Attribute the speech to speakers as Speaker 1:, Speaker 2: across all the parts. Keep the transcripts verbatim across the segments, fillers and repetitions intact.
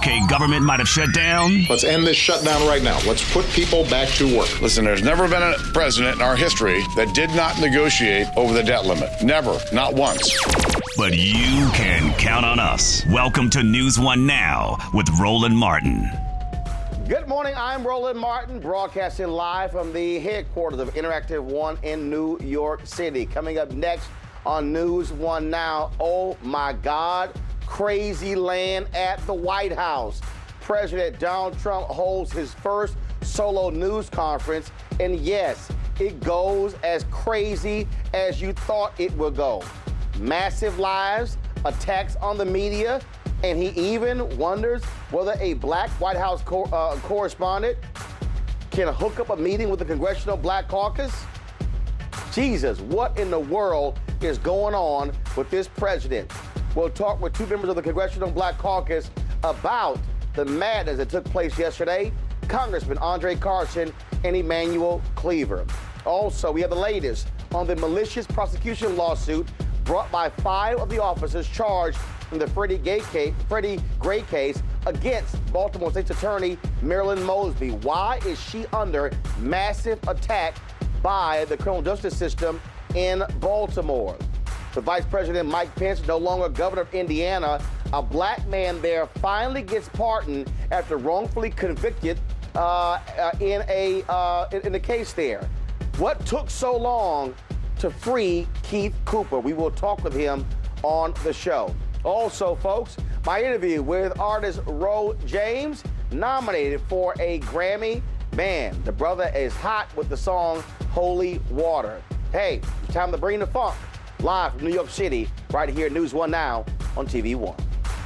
Speaker 1: okay, government might have shut down.
Speaker 2: Let's end this shutdown right now. Let's put people back to work.
Speaker 3: Listen, there's never been a president in our history that did not negotiate over the debt limit. Never. Not once.
Speaker 1: But you can count on us. Welcome to News One Now with Roland Martin.
Speaker 4: Good morning. I'm Roland Martin, broadcasting live from the headquarters of Interactive One in New York City. Coming up next on News One Now, oh my God, crazy land at the White House. President Donald Trump holds his first solo news conference, and yes, it goes as crazy as you thought it would go. Massive lies, attacks on the media, and he even wonders whether a black White House co- uh, correspondent can hook up a meeting with the Congressional Black Caucus. Jesus, what in the world is going on with this president? We'll talk with two members of the Congressional Black Caucus about the madness that took place yesterday, Congressman Andre Carson and Emanuel Cleaver. Also, we have the latest on the malicious prosecution lawsuit brought by five of the officers charged in the Freddie Gray case, Freddie Gray case against Baltimore State's Attorney Marilyn Mosby. Why is she under massive attack by the criminal justice system in Baltimore? The Vice President Mike Pence, no longer governor of Indiana, a black man there finally gets pardoned after wrongfully convicted uh, uh, in a uh, in, in the case there. What took so long to free Keith Cooper? We will talk with him on the show. Also, folks, my interview with artist Ro James, nominated for a Grammy. Man, the brother is hot with the song Holy Water. Hey, it's time to bring the funk. Live from New York City, right here at News One Now on T V One.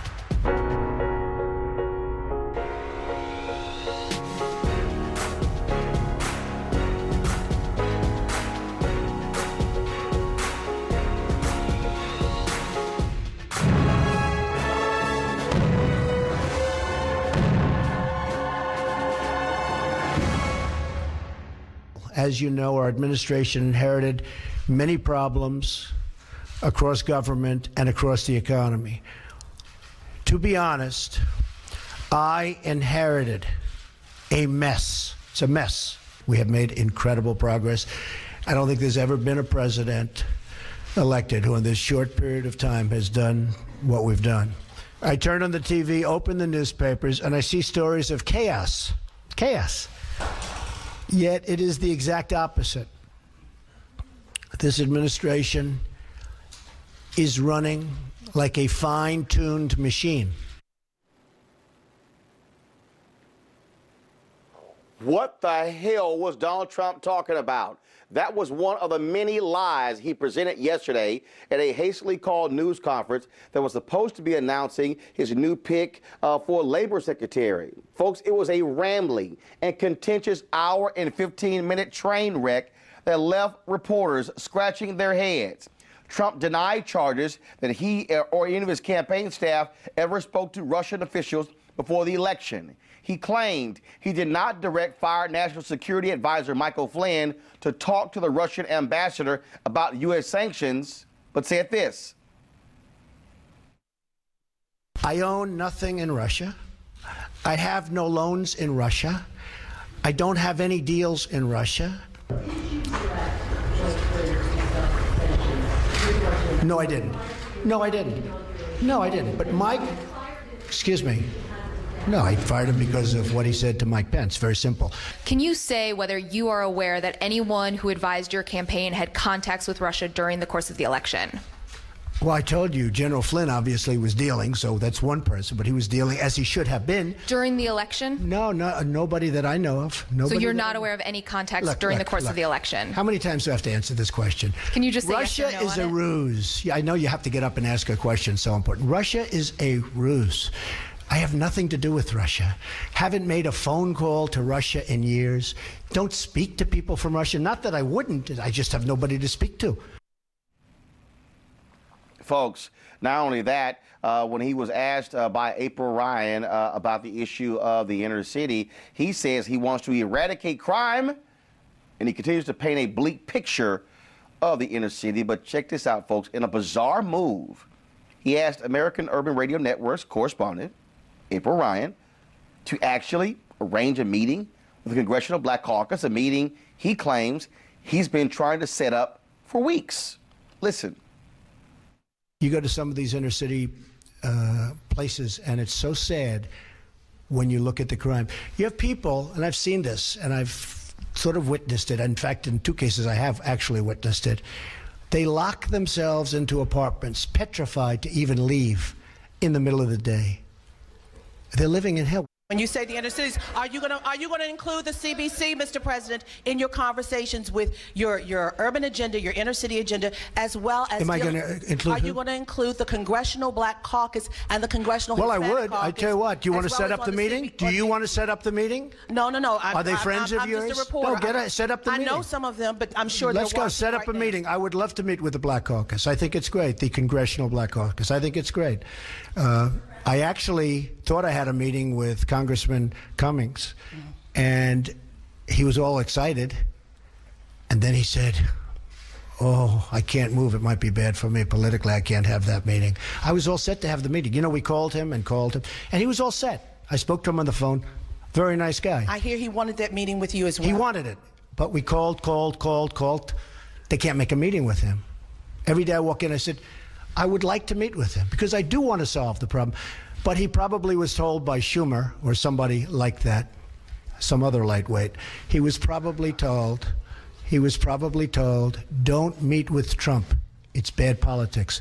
Speaker 5: As you know, our administration inherited many problems across government and across the economy. To be honest, I inherited a mess. It's a mess. We have made incredible progress. I don't think there's ever been a president elected who in this short period of time has done what we've done. I turn on the T V, open the newspapers, and I see stories of chaos. Chaos. Yet it is the exact opposite. This administration is running like a fine-tuned machine.
Speaker 4: What the hell was Donald Trump talking about? That was one of the many lies he presented yesterday at a hastily called news conference that was supposed to be announcing his new pick uh, for labor secretary. Folks, it was a rambling and contentious hour and fifteen minute train wreck that left reporters scratching their heads. Trump denied charges that he or any of his campaign staff ever spoke to Russian officials before the election. He claimed he did not direct fired National Security Advisor Michael Flynn to talk to the Russian ambassador about U S sanctions, but said this.
Speaker 5: I own nothing in Russia. I have no loans in Russia. I don't have any deals in Russia. No, I didn't. No, I didn't. No, I didn't. But Mike, excuse me. No, I fired him because of what he said to Mike Pence. Very simple.
Speaker 6: Can you say whether you are aware that anyone who advised your campaign had contacts with Russia during the course of the election?
Speaker 5: Well, I told you, General Flynn obviously was dealing, so that's one person, but he was dealing as he should have been.
Speaker 6: During the election?
Speaker 5: No, no, nobody that I know of. Nobody
Speaker 6: so you're not aware of any contacts look, during
Speaker 5: look,
Speaker 6: the course
Speaker 5: look.
Speaker 6: of the election?
Speaker 5: How many times do I have to answer this question?
Speaker 6: Can you just say
Speaker 5: Russia
Speaker 6: yes or no
Speaker 5: is
Speaker 6: on
Speaker 5: a
Speaker 6: it?
Speaker 5: ruse. Yeah, I know you have to get up and ask a question so important. Russia is a ruse. I have nothing to do with Russia. Haven't made a phone call to Russia in years. Don't speak to people from Russia. Not that I wouldn't. I just have nobody to speak to.
Speaker 4: Folks, not only that, uh, when he was asked uh, by April Ryan uh, about the issue of the inner city, he says he wants to eradicate crime, and he continues to paint a bleak picture of the inner city. But check this out, folks. In a bizarre move, he asked American Urban Radio Network's correspondent, April Ryan, to actually arrange a meeting with the Congressional Black Caucus, a meeting he claims he's been trying to set up for weeks. Listen.
Speaker 5: You go to some of these inner city uh, places, and it's so sad when you look at the crime. You have people, and I've seen this, and I've sort of witnessed it. In fact, in two cases, I have actually witnessed it. They lock themselves into apartments, petrified to even leave in the middle of the day. They're living in hell.
Speaker 7: When you say the inner cities, are you going to are you going to include the C B C, Mister President, in your conversations with your your urban agenda, your inner city agenda, as well as?
Speaker 5: Am I going to include?
Speaker 7: Are
Speaker 5: who?
Speaker 7: you going to include the Congressional Black Caucus and the Congressional?
Speaker 5: Well,
Speaker 7: Hispanic
Speaker 5: I would.
Speaker 7: Caucus,
Speaker 5: I tell you what. Do you want to
Speaker 7: well
Speaker 5: set up the meeting? Do you want to set up the meeting?
Speaker 7: No, no, no. I'm,
Speaker 5: Are they
Speaker 7: I'm,
Speaker 5: friends
Speaker 7: I'm,
Speaker 5: of
Speaker 7: I'm
Speaker 5: yours?
Speaker 7: Just a reporter.
Speaker 5: No, get a, set up the
Speaker 7: I
Speaker 5: meeting.
Speaker 7: know some of them, but I'm sure.
Speaker 5: Let's
Speaker 7: they're
Speaker 5: go set up
Speaker 7: right
Speaker 5: a
Speaker 7: now.
Speaker 5: meeting. I would love to meet with the Black Caucus. I think it's great. The Congressional Black Caucus. I think it's great. Uh, I actually thought I had a meeting with Congressman Cummings, and he was all excited. And then he said, oh, I can't move. It might be bad for me politically. I can't have that meeting. I was all set to have the meeting. You know, we called him and called him, and he was all set. I spoke to him on the phone. Very nice guy.
Speaker 7: I hear he wanted that meeting with you as well.
Speaker 5: He wanted it, but we called, called, called, called. They can't make a meeting with him. Every day I walk in, I said, I would like to meet with him because I do want to solve the problem. But he probably was told by Schumer or somebody like that, some other lightweight. He was probably told, he was probably told, don't meet with Trump. It's bad politics.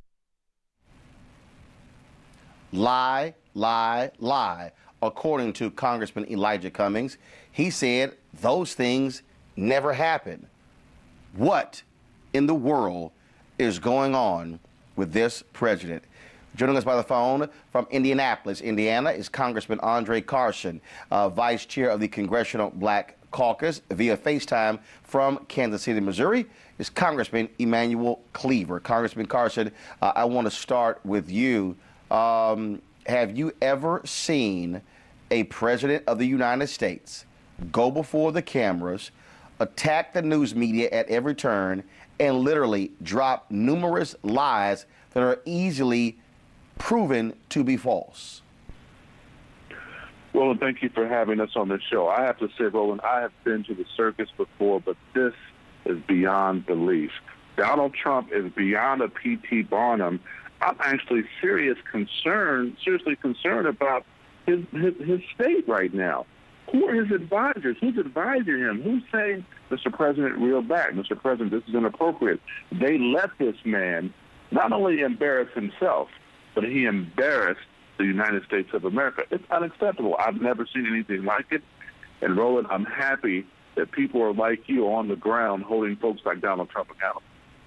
Speaker 4: Lie, lie, lie. According to Congressman Elijah Cummings, he said those things never happened. What in the world is going on with this president? Joining us by the phone from Indianapolis, Indiana, is Congressman Andre Carson, uh, Vice Chair of the Congressional Black Caucus. Via FaceTime from Kansas City, Missouri, is Congressman Emanuel Cleaver. Congressman Carson, uh, I want to start with you. Um, have you ever seen a president of the United States go before the cameras, attack the news media at every turn, and literally drop numerous lies that are easily proven to be false?
Speaker 8: Roland, thank you for having us on the show. I have to say, Roland, I have been to the circus before, but this is beyond belief. Donald Trump is beyond a P T Barnum. I'm actually serious concerned, seriously concerned about his, his his state right now. Who are his advisors? Who's advising him? Who's saying, Mister President, reel back? Mister President, this is inappropriate. They let this man not only embarrass himself, but he embarrassed the United States of America. It's unacceptable. I've never seen anything like it. And, Roland, I'm happy that people are like you on the ground holding folks like Donald Trump accountable.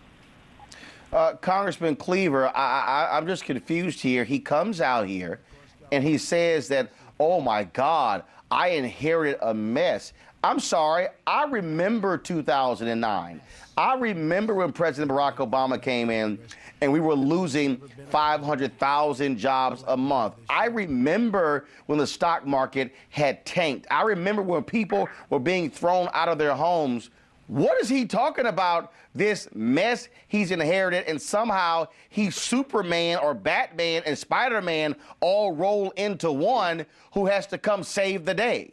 Speaker 4: Uh, Congressman Cleaver, I, I, I'm just confused here. He comes out here and he says that, oh, my God, I inherited a mess. I'm sorry. I remember two thousand nine. I remember when President Barack Obama came in and we were losing five hundred thousand jobs a month. I remember when the stock market had tanked. I remember when people were being thrown out of their homes. What is he talking about, this mess he's inherited, and somehow he's Superman or Batman and Spider-Man all roll into one who has to come save the day?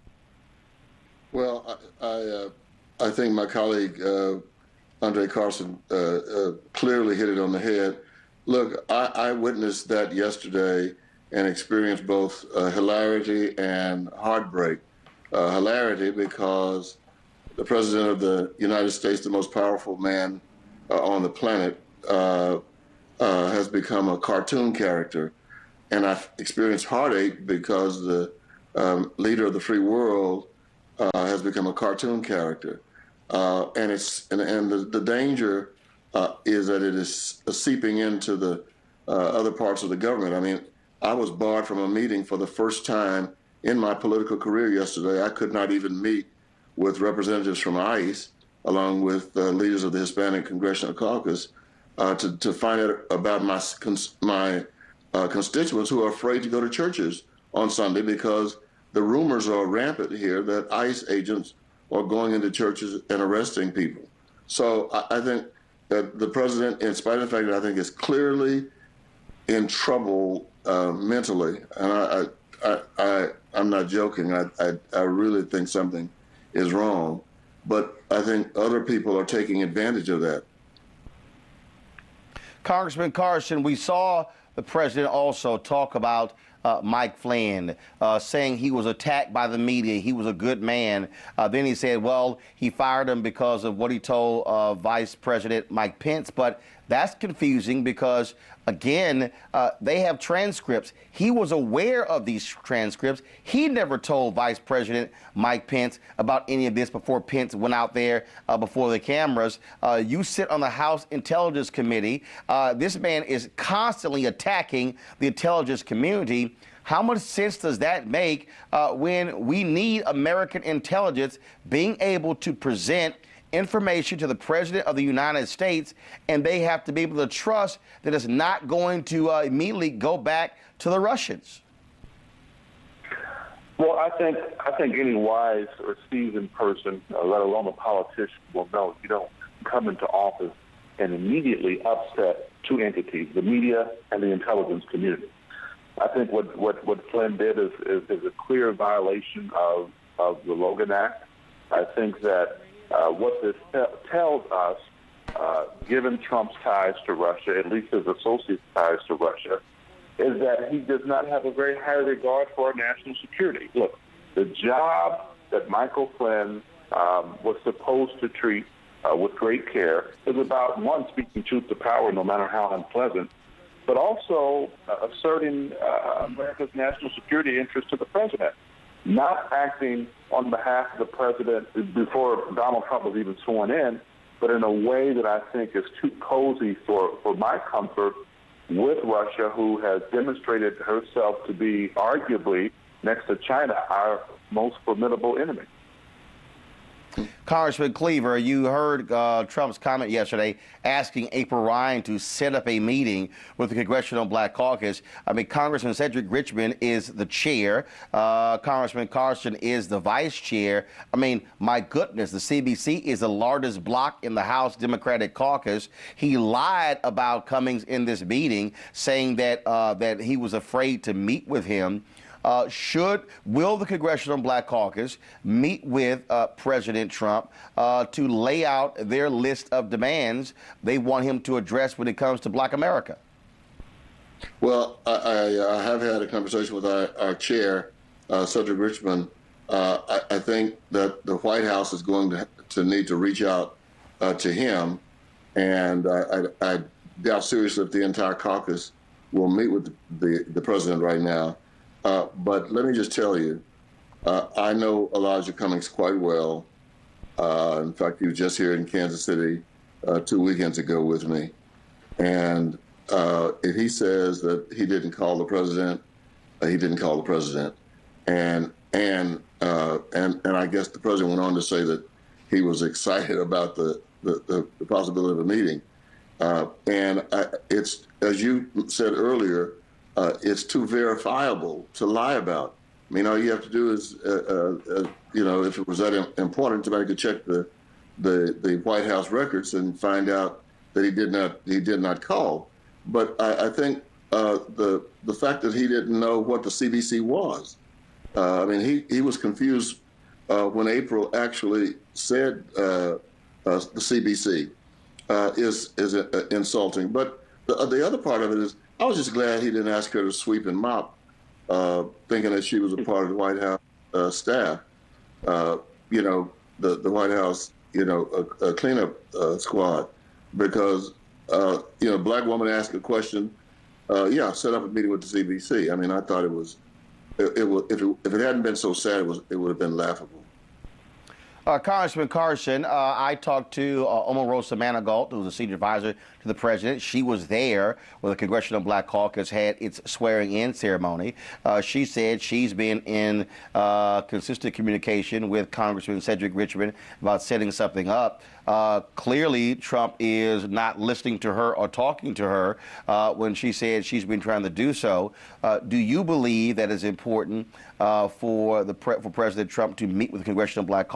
Speaker 9: Well, I I, uh, I think my colleague uh, Andre Carson uh, uh, clearly hit it on the head. Look, I, I witnessed that yesterday and experienced both uh, hilarity and heartbreak. Uh, hilarity because the President of the United States, the most powerful man uh, on the planet, uh, uh, has become a cartoon character. And I've experienced heartache because the um, leader of the free world uh, has become a cartoon character. Uh, and it's and, and the, the danger uh, is that it is seeping into the uh, other parts of the government. I mean, I was barred from a meeting for the first time in my political career yesterday. I could not even meet with representatives from ICE, along with uh, leaders of the Hispanic Congressional Caucus, uh, to, to find out about my, my uh, constituents who are afraid to go to churches on Sunday because the rumors are rampant here that ICE agents are going into churches and arresting people. So I, I think that the president, in spite of the fact that I think is clearly in trouble uh, mentally, and I, not joking. I, I, I really think something is wrong. But I think other people are taking advantage of that.
Speaker 4: Congressman Carson, we saw the president also talk about uh, Mike Flynn, uh, saying he was attacked by the media. He was a good man. Uh, then he said, well, he fired him because of what he told uh, Vice President Mike Pence. But that's confusing because, again, uh, they have transcripts. He was aware of these transcripts. He never told Vice President Mike Pence about any of this before Pence went out there uh, before the cameras. Uh, you sit on the House Intelligence Committee. Uh, this man is constantly attacking the intelligence community. How much sense does that make uh, when we need American intelligence being able to present information to the President of the United States, and they have to be able to trust that it's not going to uh, immediately go back to the Russians?
Speaker 8: Well, I think I think any wise or seasoned person, uh, let alone a politician, will know you don't come into office and immediately upset two entities, the media and the intelligence community. I think what, what, what Flynn did is, is, is a clear violation of, of the Logan Act. I think that Uh, what this te- tells us, uh, given Trump's ties to Russia, at least his associates' ties to Russia, is that he does not have a very high regard for our national security. Look, the job that Michael Flynn um, was supposed to treat uh, with great care is about, one, speaking truth to power, no matter how unpleasant, but also uh, asserting uh, America's national security interest to the president. Not acting on behalf of the president before Donald Trump was even sworn in, but in a way that I think is too cozy for, for my comfort with Russia, who has demonstrated herself to be arguably, next to China, our most formidable enemy.
Speaker 4: Congressman Cleaver, you heard uh, Trump's comment yesterday asking April Ryan to set up a meeting with the Congressional Black Caucus. I mean, Congressman Cedric Richmond is the chair. Uh, Congressman Carson is the vice chair. I mean, my goodness, the C B C is the largest bloc in the House Democratic Caucus. He lied about Cummings in this meeting, saying that uh, that he was afraid to meet with him. Uh, should, will the Congressional Black Caucus meet with uh, President Trump uh, to lay out their list of demands they want him to address when it comes to Black America?
Speaker 9: Well, I, I, I have had a conversation with our, our chair, uh, Cedric Richmond. Uh, I, I think that the White House is going to, to need to reach out uh, to him, and I, I, I doubt seriously if the entire caucus will meet with the, the, the president right now. Uh, but let me just tell you, uh, I know Elijah Cummings quite well. Uh, in fact, he was just here in Kansas City uh, two weekends ago with me. And uh, if he says that he didn't call the president, uh, he didn't call the president. And and uh, and and I guess the president went on to say that he was excited about the the, the, the possibility of a meeting. Uh, and I, it's, as you said earlier, Uh, it's too verifiable to lie about. I mean, all you have to do is, uh, uh, uh, you know, if it was that important, somebody could check the, the the White House records and find out that he did not he did not call. But I, I think uh, the the fact that he didn't know what the C B C was, uh, I mean, he he was confused uh, when April actually said uh, uh, the C B C uh, is is uh, insulting. But the the other part of it is, I was just glad he didn't ask her to sweep and mop, uh, thinking that she was a part of the White House uh, staff. Uh, you know, the, the White House, you know, a, a cleanup uh, squad. Because, uh, you know, a black woman asked a question, uh, yeah, set up a meeting with the C B C. I mean, I thought it was, it, it was if, it, if it hadn't been so sad, it, was, it would have been laughable.
Speaker 4: Uh, Congressman Carson, uh, I talked to uh, Omarosa Manigault, who's a senior advisor to the president. She was there when the Congressional Black Caucus had its swearing-in ceremony. Uh, she said she's been in uh, consistent communication with Congressman Cedric Richmond about setting something up. Uh, clearly, Trump is not listening to her or talking to her uh, when she said she's been trying to do so. Uh, do you believe that it's important uh, for the pre- for President Trump to meet with the Congressional Black Caucus?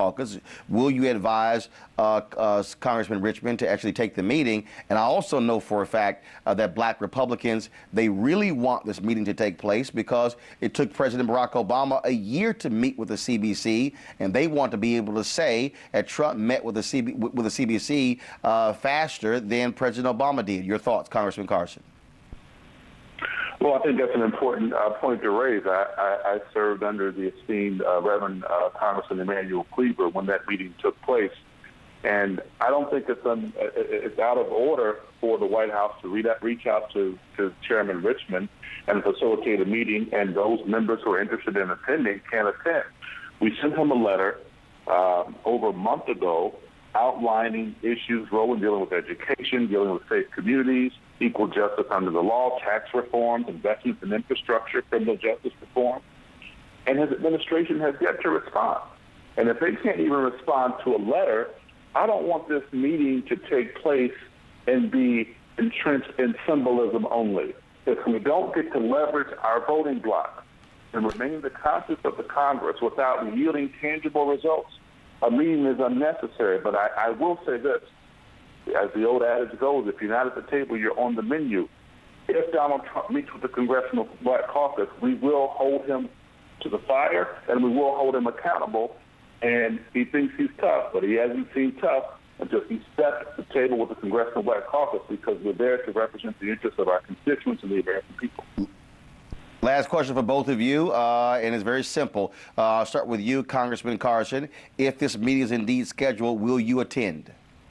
Speaker 4: Will you advise uh, uh, Congressman Richmond to actually take the meeting? And I also know for a fact uh, that black Republicans, they really want this meeting to take place because it took President Barack Obama a year to meet with the C B C, and they want to be able to say that Trump met with the, C B, with the C B C uh, faster than President Obama did. Your thoughts, Congressman Carson?
Speaker 8: Well, I think that's an important uh, point to raise. I, I, I served under the esteemed uh, Reverend uh, Congressman Emanuel Cleaver when that meeting took place, and I don't think it's un, it's out of order for the White House to read out, reach out to, to Chairman Richmond and facilitate a meeting, and those members who are interested in attending can attend. We sent him a letter um, over a month ago outlining issues, Roland, dealing with education, dealing with safe communities, equal justice under the law, tax reform, investments in infrastructure, criminal justice reform. And his administration has yet to respond. And if they can't even respond to a letter, I don't want this meeting to take place and be entrenched in symbolism only. If we don't get to leverage our voting bloc and remain the conscience of the Congress without yielding tangible results, a meeting is unnecessary. But I, I will say this. As the old adage goes, if you're not at the table, you're on the menu. If Donald Trump meets with the Congressional Black Caucus, we will hold him to the fire and we will hold him accountable. And he thinks he's tough, but he hasn't seen tough until he steps at the table with the Congressional Black Caucus, because we're there to represent the interests of our constituents and the American people.
Speaker 4: Last question for both of you, uh, and it's very simple. Uh, I'll start with you, Congressman Carson. If this meeting is indeed scheduled, will you attend?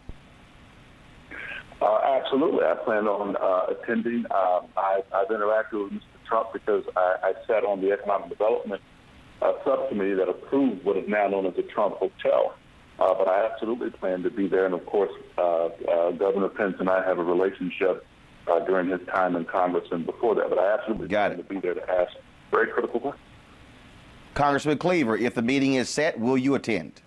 Speaker 8: Uh, absolutely. I plan on uh, attending. Uh, I, I've interacted with Mister Trump because I, I sat on the Economic Development uh, Subcommittee that approved what is now known as the Trump Hotel. Uh, but I absolutely plan to be there. And, of course, uh, uh, Governor Pence and I have a relationship uh, during his time in Congress and before that. But I absolutely
Speaker 4: Got
Speaker 8: plan
Speaker 4: it.
Speaker 8: to be there to ask very critical questions.
Speaker 4: Congressman Cleaver, if the meeting is set, will you attend?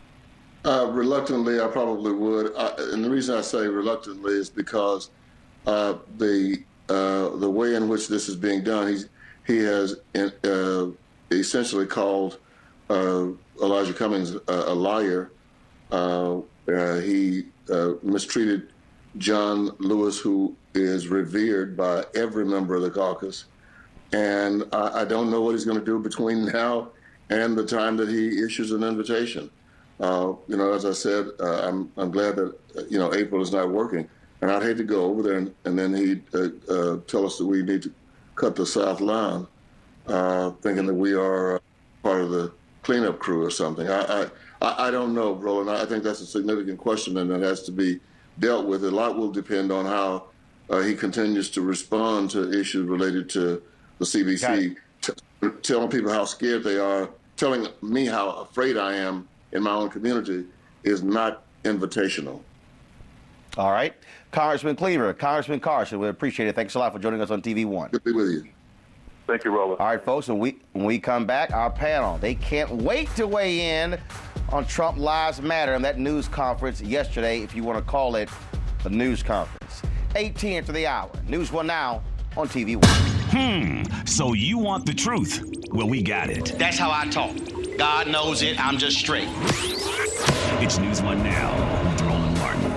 Speaker 9: Uh, reluctantly, I probably would, I, and the reason I say reluctantly is because uh, the uh, the way in which this is being done, he's, he has uh, essentially called uh, Elijah Cummings a, a liar. Uh, uh, he uh, mistreated John Lewis, who is revered by every member of the caucus, and I, I don't know what he's going to do between now and the time that he issues an invitation. Uh, you know, as I said, uh, I'm I'm glad that uh, you know April is not working, and I'd hate to go over there and, and then he'd uh, uh, tell us that we need to cut the South line, uh, thinking that we are uh, part of the cleanup crew or something. I I, I don't know, Roland. I think that's a significant question, and it has to be dealt with. A lot will depend on how uh, he continues to respond to issues related to the C B C, t- telling people how scared they are, telling me how afraid I am in my own community is not invitational.
Speaker 4: All right. Congressman Cleaver, Congressman Carson, we appreciate it. Thanks a lot for joining us on T V one.
Speaker 9: Good to be with you.
Speaker 8: Thank you, Roland.
Speaker 4: All right, folks, when we, when we come back, our panel, they can't wait to weigh in on Trump Lives Matter and that news conference yesterday, if you want to call it a news conference. eighteen to the hour. News One Now on T V one.
Speaker 1: Hmm, so you want the truth? Well, we got it.
Speaker 10: That's how I talk. God knows it, I'm just straight.
Speaker 1: It's News One Now with Roland Martin.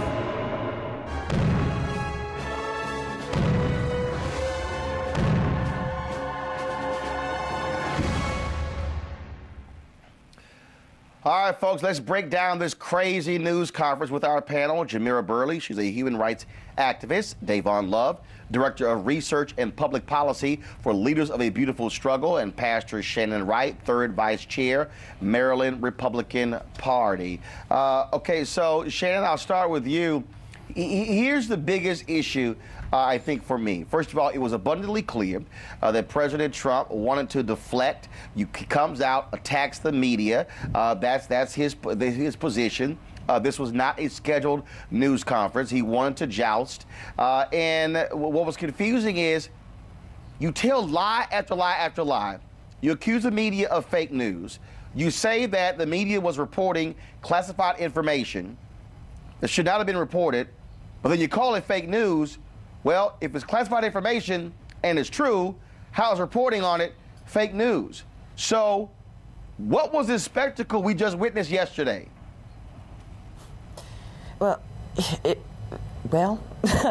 Speaker 4: All right, folks, let's break down this crazy news conference with our panel. Jamira Burley, she's a human rights activist. Davon Love, Director of Research and Public Policy for Leaders of a Beautiful Struggle, and Pastor Shannon Wright, Third Vice Chair, Maryland Republican Party. Uh, okay, so Shannon, I'll start with you. Here's the biggest issue, uh, I think, for me. First of all, it was abundantly clear uh, that President Trump wanted to deflect. You, he comes out, attacks the media. Uh, that's that's his his position. Uh, this was not a scheduled news conference. He wanted to joust. Uh, and what was confusing is you tell lie after lie after lie. You accuse the media of fake news. You say that the media was reporting classified information that should not have been reported, but then you call it fake news. Well, if it's classified information and it's true, how is reporting on it fake news? So what was this spectacle we just witnessed yesterday?
Speaker 11: Well, it, well,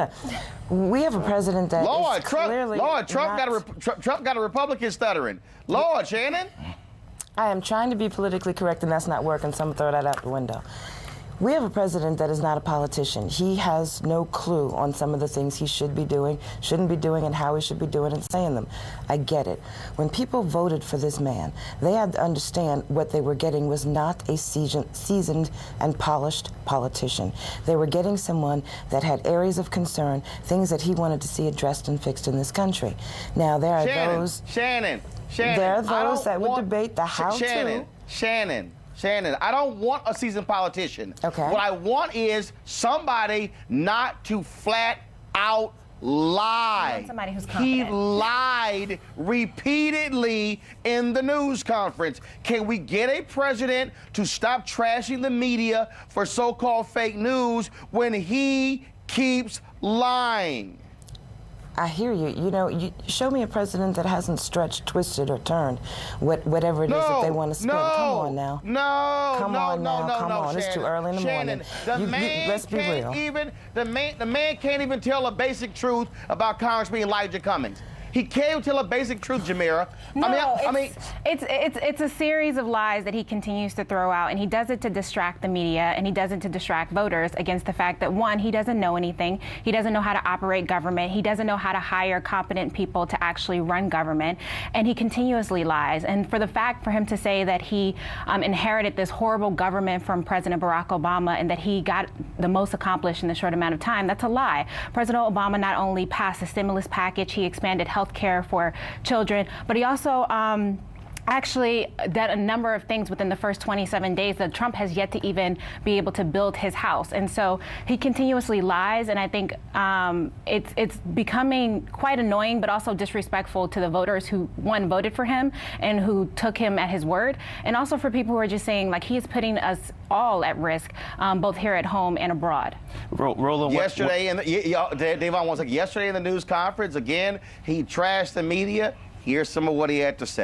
Speaker 11: we have a president that
Speaker 4: Lord,
Speaker 11: is
Speaker 4: Trump,
Speaker 11: clearly
Speaker 4: Lord, Trump
Speaker 11: not...
Speaker 4: got a Trump, Trump got a Republican stuttering. Lord, Shannon.
Speaker 11: I am trying to be politically correct, and that's not working, so I'm going to throw that out the window. We have a president that is not a politician. He has no clue on some of the things he should be doing, shouldn't be doing, and how he should be doing and saying them. I get it. When people voted for this man, they had to understand what they were getting was not a seasoned and polished politician. They were getting someone that had areas of concern, things that he wanted to see addressed and fixed in this country. Now, there are
Speaker 4: Shannon,
Speaker 11: those...
Speaker 4: Shannon, Shannon.
Speaker 11: There are those that would
Speaker 4: want,
Speaker 11: debate the how
Speaker 4: Shannon,
Speaker 11: to...
Speaker 4: Shannon. Shannon, I don't want a seasoned politician.
Speaker 11: Okay.
Speaker 4: What I want is somebody not to flat out lie.
Speaker 12: Somebody who's
Speaker 4: he
Speaker 12: confident.
Speaker 4: lied repeatedly in the news conference. Can we get a president to stop trashing the media for so-called fake news when he keeps lying?
Speaker 11: I hear you. You know, you show me a president that hasn't stretched, twisted, or turned what, whatever it
Speaker 4: no,
Speaker 11: is that they want to spin.
Speaker 4: No,
Speaker 11: come on now.
Speaker 4: No,
Speaker 11: come
Speaker 4: no,
Speaker 11: on
Speaker 4: no,
Speaker 11: now.
Speaker 4: no,
Speaker 11: come
Speaker 4: no,
Speaker 11: on.
Speaker 4: Shannon,
Speaker 11: It's too early in the
Speaker 4: Shannon,
Speaker 11: morning.
Speaker 4: The
Speaker 11: you,
Speaker 4: man
Speaker 11: you, let's be
Speaker 4: can't
Speaker 11: real.
Speaker 4: even the man the man can't even tell a basic truth about Congressman Elijah Cummings. He can't tell a basic truth, Jamira.
Speaker 12: No,
Speaker 4: I mean, I,
Speaker 12: it's,
Speaker 4: I mean,
Speaker 12: it's it's it's a series of lies that he continues to throw out, and he does it to distract the media, and he does it to distract voters against the fact that, one, he doesn't know anything, he doesn't know how to operate government, he doesn't know how to hire competent people to actually run government, and he continuously lies. And for the fact for him to say that he um, inherited this horrible government from President Barack Obama and that he got the most accomplished in a short amount of time, that's a lie. President Obama not only passed a stimulus package, he expanded health care for children, but he also um, actually did a number of things within the first twenty-seven days that Trump has yet to even be able to build his house. And so he continuously lies, and I think um, it's it's becoming quite annoying, but also disrespectful to the voters who, one, voted for him and who took him at his word, and also for people who are just saying, like, he is putting us all at risk, um, both here at home and abroad.
Speaker 4: Roland, yesterday, in the, y- y- Davon was like, yesterday in the news conference, again, he trashed the media. Here's some of what he had to say.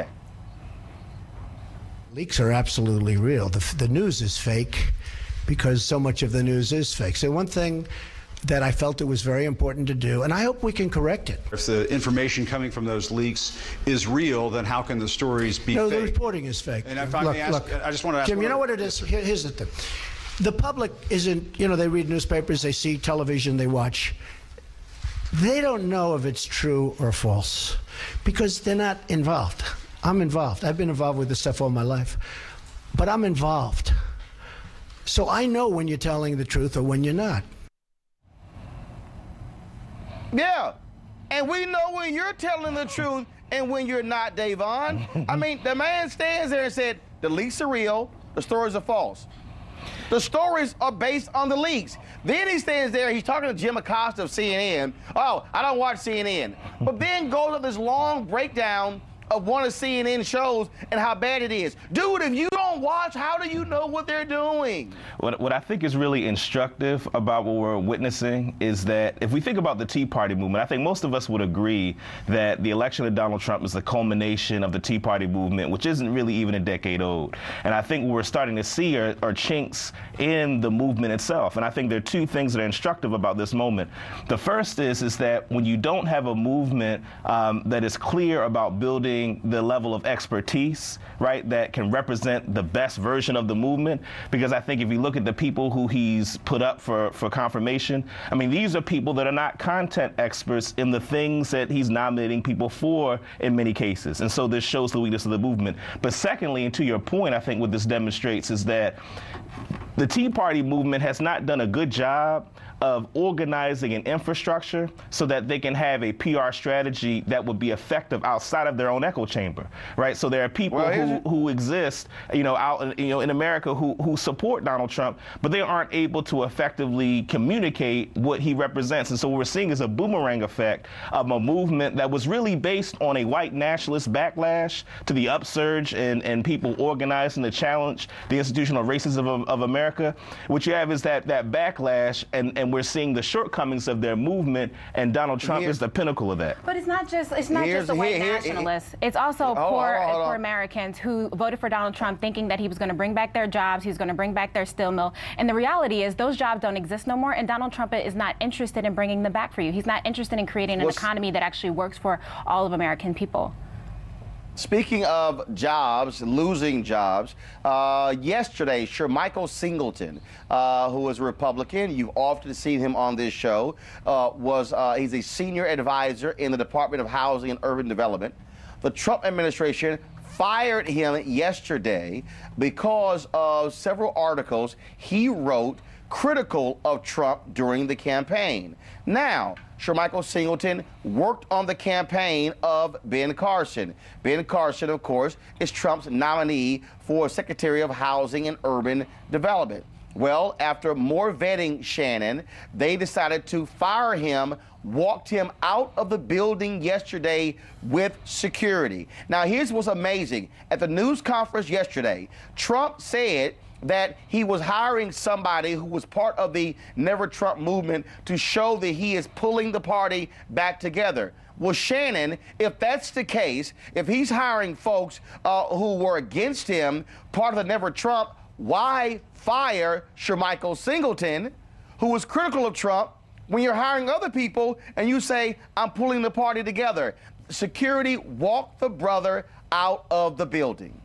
Speaker 5: Leaks are absolutely real. The, the news is fake because so much of the news is fake. So one thing that I felt it was very important to do, and I hope we can correct it.
Speaker 13: If the information coming from those leaks is real, then how can the stories be
Speaker 5: no,
Speaker 13: fake?
Speaker 5: No, the reporting is fake.
Speaker 13: And if I
Speaker 5: look,
Speaker 13: may ask,
Speaker 5: look,
Speaker 13: I just want to ask...
Speaker 5: Jim, you know what it is? Here, here's the thing. The public isn't, you know, they read newspapers, they see television, they watch. They don't know if it's true or false because they're not involved. I'm involved. I've been involved with this stuff all my life, but I'm involved. So I know when you're telling the truth or when you're not.
Speaker 4: Yeah, and we know when you're telling the truth and when you're not, Davon. I mean, the man stands there and said, the leaks are real, the stories are false. The stories are based on the leaks. Then he stands there, he's talking to Jim Acosta of C N N. Oh, I don't watch C N N. But then goes on this long breakdown of one of C N N shows and how bad it is. Dude, if you don't watch, how do you know what they're doing?
Speaker 14: What, what I think is really instructive about what we're witnessing is that if we think about the Tea Party movement, I think most of us would agree that the election of Donald Trump is the culmination of the Tea Party movement, which isn't really even a decade old. And I think what we're starting to see are, are chinks in the movement itself. And I think there are two things that are instructive about this moment. The first is, is that when you don't have a movement um, that is clear about building the level of expertise, right, that can represent the best version of the movement, because I think if you look at the people who he's put up for, for confirmation, I mean, these are people that are not content experts in the things that he's nominating people for in many cases. And so this shows the weakness of the movement. But secondly, and to your point, I think what this demonstrates is that the Tea Party movement has not done a good job of organizing an infrastructure so that they can have a P R strategy that would be effective outside of their own echo chamber, right? So there are people
Speaker 4: well,
Speaker 14: who, who exist, you know, out in, you know, in America who, who support Donald Trump, but they aren't able to effectively communicate what he represents. And so what we're seeing is a boomerang effect of a movement that was really based on a white nationalist backlash to the upsurge and, and people organizing to challenge the institutional racism of, of America. What you have is that, that backlash, and, and and we're seeing the shortcomings of their movement, and Donald Trump
Speaker 12: Here's,
Speaker 14: is the pinnacle of that.
Speaker 12: But it's not just it's not
Speaker 14: Here's,
Speaker 12: just the white
Speaker 14: here, here,
Speaker 12: nationalists. It's also
Speaker 14: hold
Speaker 12: poor,
Speaker 14: on, hold on.
Speaker 12: poor Americans who voted for Donald Trump thinking that he was going to bring back their jobs, he was going to bring back their steel mill. And the reality is those jobs don't exist no more, and Donald Trump is not interested in bringing them back for you. He's not interested in creating an
Speaker 4: What's,
Speaker 12: economy that actually works for all of American people.
Speaker 4: Speaking of jobs, losing jobs, uh, yesterday, Shermichael Singleton, uh, who is a Republican, you've often seen him on this show, uh, was uh, he's a senior advisor in the Department of Housing and Urban Development. The Trump administration fired him yesterday because of several articles he wrote critical of Trump during the campaign. Now, Shermichael Singleton worked on the campaign of Ben Carson. Ben Carson, of course, is Trump's nominee for Secretary of Housing and Urban Development. Well, after more vetting, Shannon, they decided to fire him, walked him out of the building yesterday with security. Now, here's what's amazing. At the news conference yesterday, Trump said that he was hiring somebody who was part of the Never Trump movement to show that he is pulling the party back together. Well, Shannon, if that's the case, if he's hiring folks uh, who were against him, part of the Never Trump, why fire Shermichael Singleton, who was critical of Trump, when you're hiring other people and you say, I'm pulling the party together? Security walked the brother out of the building.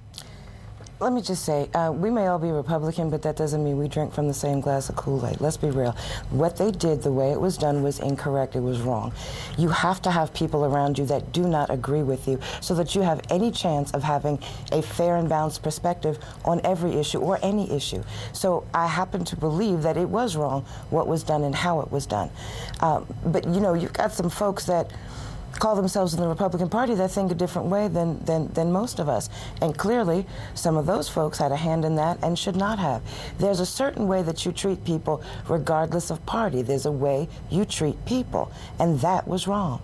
Speaker 11: Let me just say, uh, we may all be Republican, but that doesn't mean we drink from the same glass of Kool-Aid. Let's be real. What they did, the way it was done, was incorrect. It was wrong. You have to have people around you that do not agree with you so that you have any chance of having a fair and balanced perspective on every issue or any issue. So I happen to believe that it was wrong what was done and how it was done. Um, but, you know, you've got some folks that call themselves in the Republican Party that think a different way than, than, than most of us. And clearly, some of those folks had a hand in that and should not have. There's a certain way that you treat people regardless of party. There's a way you treat people, and that was wrong.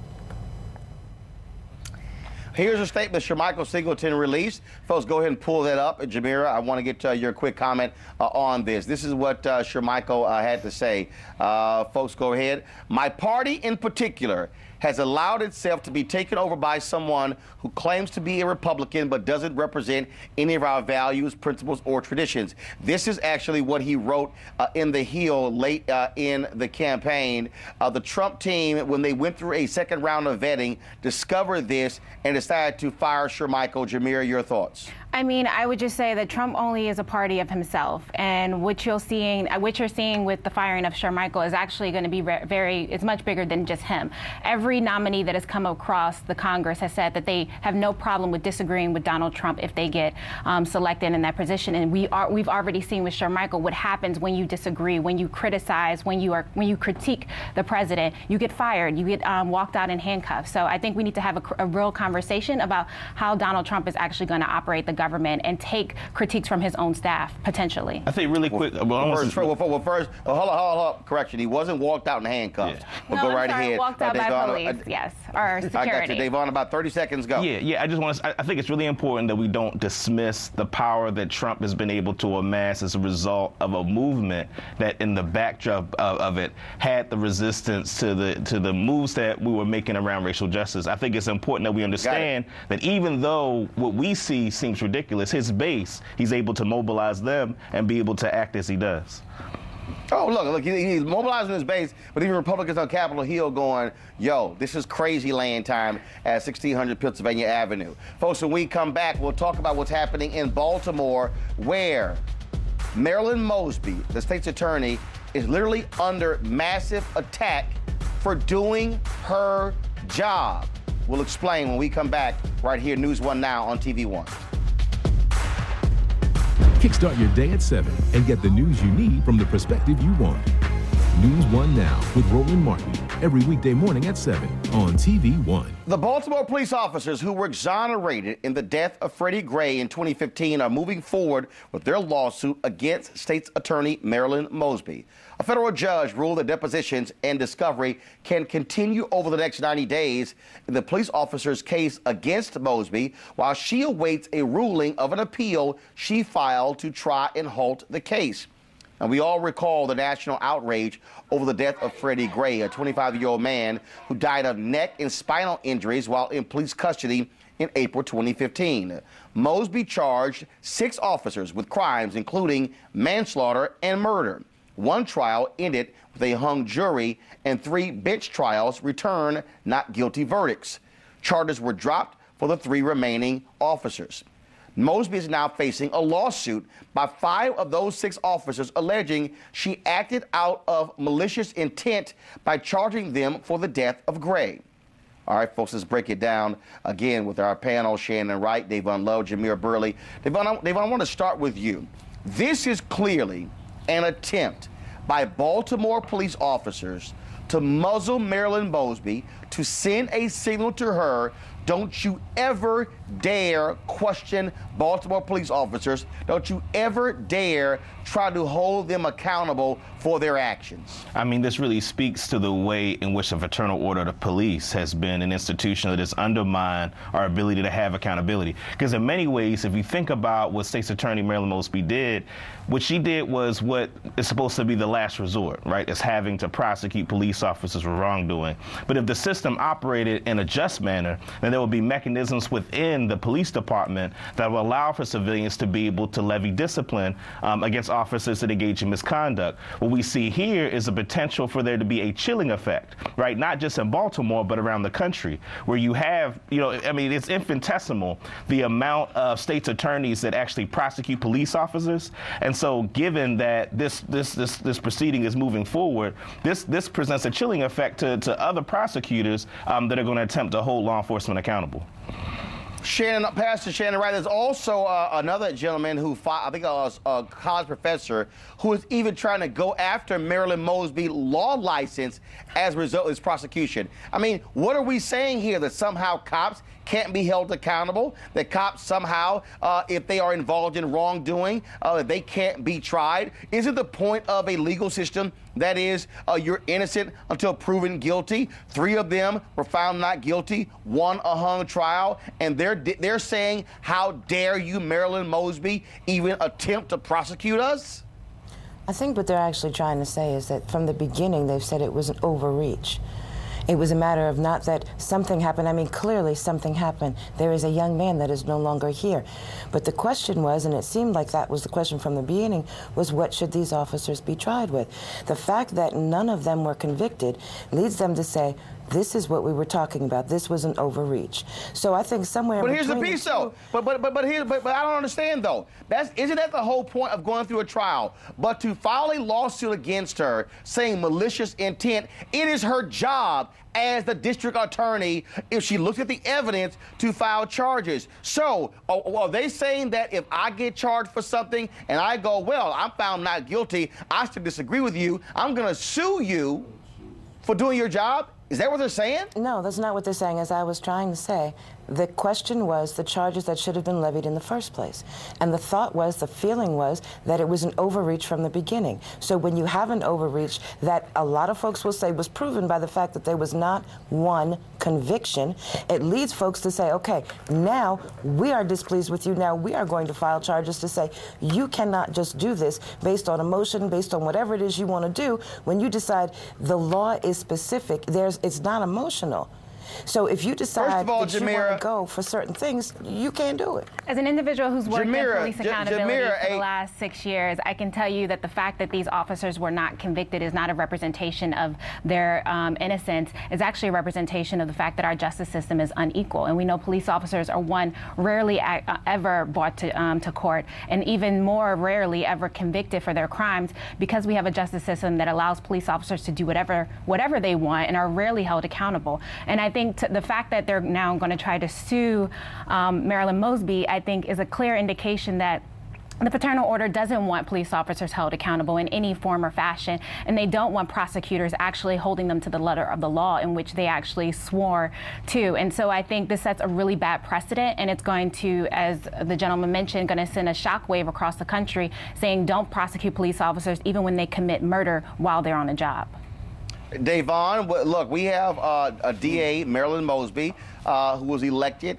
Speaker 4: Here's a statement Shermichael Singleton released. Folks, go ahead and pull that up. Jamira, I want to get uh, your quick comment uh, on this. This is what uh, Shermichael uh, had to say. Uh, folks, go ahead. My party in particular has allowed itself to be taken over by someone who claims to be a Republican but doesn't represent any of our values, principles, or traditions. This is actually what he wrote uh, in the Hill late uh, in the campaign. Uh, the Trump team, when they went through a second round of vetting, discovered this and decided to fire Shermichael. Jamira, your thoughts?
Speaker 12: I mean, I would just say that Trump only is a party of himself, and what you're seeing, what you're seeing with the firing of Shermichael is actually going to be very, it's much bigger than just him. Every nominee that has come across the Congress has said that they have no problem with disagreeing with Donald Trump if they get um, selected in that position, and we are, we've already seen with Shermichael what happens when you disagree, when you criticize, when you are, when you critique the president, you get fired, you get um, walked out in handcuffs. So I think we need to have a, a real conversation about how Donald Trump is actually going to operate the government and take critiques from his own staff, potentially.
Speaker 14: I think really quick.
Speaker 4: Well, well, first, well, well, first well, hold on, hold on, hold on. Correction, he wasn't walked out in handcuffs. Yeah. But
Speaker 12: no,
Speaker 4: go
Speaker 12: I'm
Speaker 4: right
Speaker 12: sorry,
Speaker 4: ahead.
Speaker 12: walked out uh, by police, uh, yes, or security.
Speaker 4: I got you, Davon. About thirty seconds, go.
Speaker 14: Yeah, yeah. I just want to. I think it's really important that we don't dismiss the power that Trump has been able to amass as a result of a movement that, in the backdrop of, of it, had the resistance to the to the moves that we were making around racial justice. I think it's important that we understand that even though what we see seems ridiculous, his base, he's able to mobilize them and be able to act as he does.
Speaker 4: Oh, look, look, he's mobilizing his base, but even Republicans on Capitol Hill going, yo, this is crazy land time at sixteen hundred Pennsylvania Avenue. Folks, when we come back, we'll talk about what's happening in Baltimore, where Marilyn Mosby, the state's attorney, is literally under massive attack for doing her job. We'll explain when we come back right here, News One Now on T V One.
Speaker 15: Kickstart your day at seven and get the news you need from the perspective you want. News One Now with Roland Martin, every weekday morning at seven on T V One.
Speaker 4: The Baltimore police officers who were exonerated in the death of Freddie Gray in twenty fifteen are moving forward with their lawsuit against State's Attorney Marilyn Mosby. A federal judge ruled that depositions and discovery can continue over the next ninety days in the police officer's case against Mosby, while she awaits a ruling of an appeal she filed to try and halt the case. And we all recall the national outrage over the death of Freddie Gray, a twenty-five-year-old man who died of neck and spinal injuries while in police custody in April twenty fifteen. Mosby charged six officers with crimes including manslaughter and murder. One trial ended with a hung jury, and three bench trials returned not guilty verdicts. Charges were dropped for the three remaining officers. Mosby is now facing a lawsuit by five of those six officers alleging she acted out of malicious intent by charging them for the death of Gray. All right, folks, let's break it down again with our panel, Shannon Wright, Davon Lowe, Jameer Burley. Davon, I, Davon, I want to start with you. This is clearly an attempt by Baltimore police officers to muzzle Marilyn Mosby, to send a signal to her, don't you ever dare question Baltimore police officers. Don't you ever dare try to hold them accountable for their actions.
Speaker 14: I mean, this really speaks to the way in which the Fraternal Order of the Police has been an institution that has undermined our ability to have accountability. Because in many ways, if you think about what State's Attorney Marilyn Mosby did, what she did was what is supposed to be the last resort, right? Is having to prosecute police officers for wrongdoing. But if the system operated in a just manner, then there will be mechanisms within the police department that will allow for civilians to be able to levy discipline um, against officers that engage in misconduct. What we see here is a potential for there to be a chilling effect, right? Not just in Baltimore, but around the country, where you have, you know, I mean, it's infinitesimal, the amount of state's attorneys that actually prosecute police officers. And so given that this this this, this proceeding is moving forward, this this presents a chilling effect to, to other prosecutors um, that are going to attempt to hold law enforcement accountable.
Speaker 4: Shannon, Pastor Shannon Wright, there's also uh, another gentleman who fought, I think was a college professor, who is even trying to go after Marilyn Mosby law license as a result of this prosecution. I mean, what are we saying here? That somehow cops can't be held accountable? That cops somehow, uh, if they are involved in wrongdoing, uh, they can't be tried? Isn't the point of a legal system that is uh, you're innocent until proven guilty? Three of them were found not guilty, one a hung trial, and they're they're saying, how dare you, Marilyn Mosby, even attempt to prosecute us?
Speaker 11: I think what they're actually trying to say is that from the beginning they've said it was an overreach. It was a matter of not that something happened. I mean, clearly something happened. There is a young man that is no longer here. But the question was, and it seemed like that was the question from the beginning, was what should these officers be tried with? The fact that none of them were convicted leads them to say, this is what we were talking about. This was an overreach. So I think somewhere.
Speaker 4: But here's the
Speaker 11: between
Speaker 4: piece,
Speaker 11: the
Speaker 4: though. But but but but here, but, but I don't understand though. That's isn't that the whole point of going through a trial? But to file a lawsuit against her saying malicious intent, it is her job as the district attorney, if she looks at the evidence, to file charges. So are, are they saying that if I get charged for something and I go, well, I'm found not guilty, I still disagree with you, I'm going to sue you for doing your job? Is that what they're saying?
Speaker 11: No, that's not what they're saying. As I was trying to say, the question was the charges that should have been levied in the first place. And the thought was, the feeling was, that it was an overreach from the beginning. So when you have an overreach that a lot of folks will say was proven by the fact that there was not one conviction, it leads folks to say, okay, now we are displeased with you. Now we are going to file charges to say, you cannot just do this based on emotion, based on whatever it is you want to do. When you decide the law is specific, there's it's not emotional. So if you decide
Speaker 4: all,
Speaker 11: that you want to go for certain things, you can't do it.
Speaker 12: As an individual who's worked
Speaker 4: Jamira,
Speaker 12: in police
Speaker 4: J-
Speaker 12: accountability
Speaker 4: Jamira,
Speaker 12: for the
Speaker 4: a-
Speaker 12: last six years, I can tell you that the fact that these officers were not convicted is not a representation of their um, innocence. It's actually a representation of the fact that our justice system is unequal. And we know police officers are, one, rarely a- uh, ever brought to, um, to court, and even more rarely ever convicted for their crimes, because we have a justice system that allows police officers to do whatever, whatever they want and are rarely held accountable. And I think t- the fact that they're now going to try to sue um, Marilyn Mosby, I think, is a clear indication that the Fraternal Order doesn't want police officers held accountable in any form or fashion, and they don't want prosecutors actually holding them to the letter of the law in which they actually swore to. And so I think this sets a really bad precedent, and it's going to, as the gentleman mentioned, going to send a shockwave across the country saying don't prosecute police officers even when they commit murder while they're on a job.
Speaker 4: Davon, look, we have uh, a D A, Marilyn Mosby, uh, who was elected